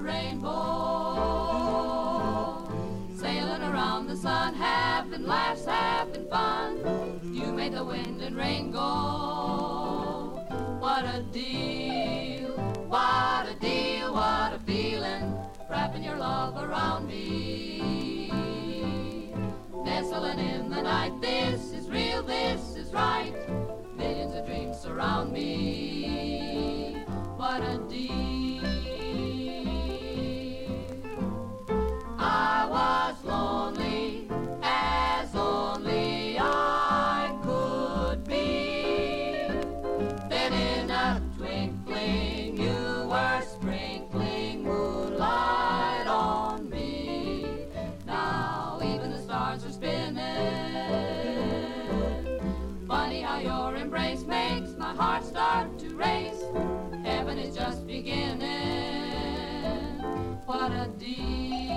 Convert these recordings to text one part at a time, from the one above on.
rainbow. Sailing around the sun, having laughs, having fun. You made the wind and rain go. What a deal, what a deal, what a feeling, wrapping your love around me. Nestling in the night, this is real, this is right. Millions of dreams surround me. What a deal. I was lonely as only I could be. Then in a twinkling you were sprinkling moonlight on me. Now even the stars are spinning. Funny how your embrace makes my heart start to race. Heaven is just beginning. What a deal.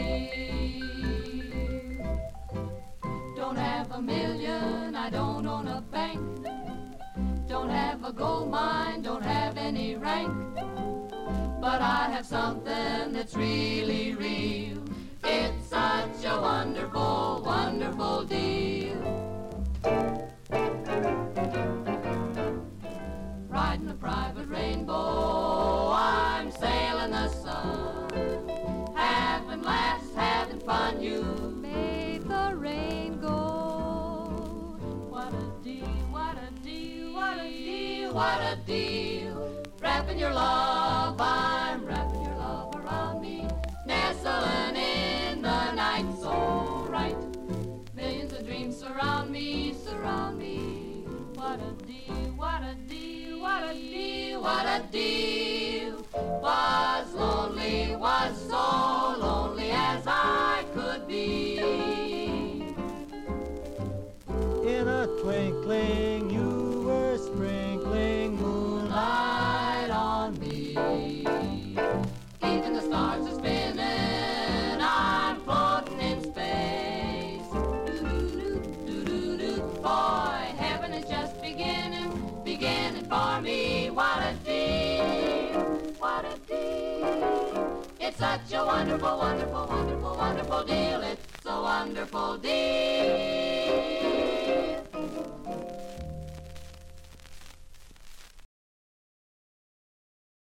Don't have a million, I don't own a bank. Don't have a gold mine, don't have any rank. But I have something that's really real. It's such a wonderful, wonderful deal. Riding a private rainbow, I'm sailing the sun. Having laughs, having fun, you made the rain go. What a deal, what a deal, what a deal, what a deal. Wrapping your love, I'm wrapping your love around me. Nestling in the night, so right. Millions of dreams surround me, surround me. What a deal, what a deal, what a deal, what a deal. Was lonely, was so lonely as I could be. In a twinkling you were sprinkling moonlight on me. Even the stars are spinning, I'm floating in space. Do-do-do, boy, heaven is just beginning, beginning for me. What a deal, what a deal. It's such a wonderful, wonderful, wonderful, wonderful deal. It's a wonderful deal.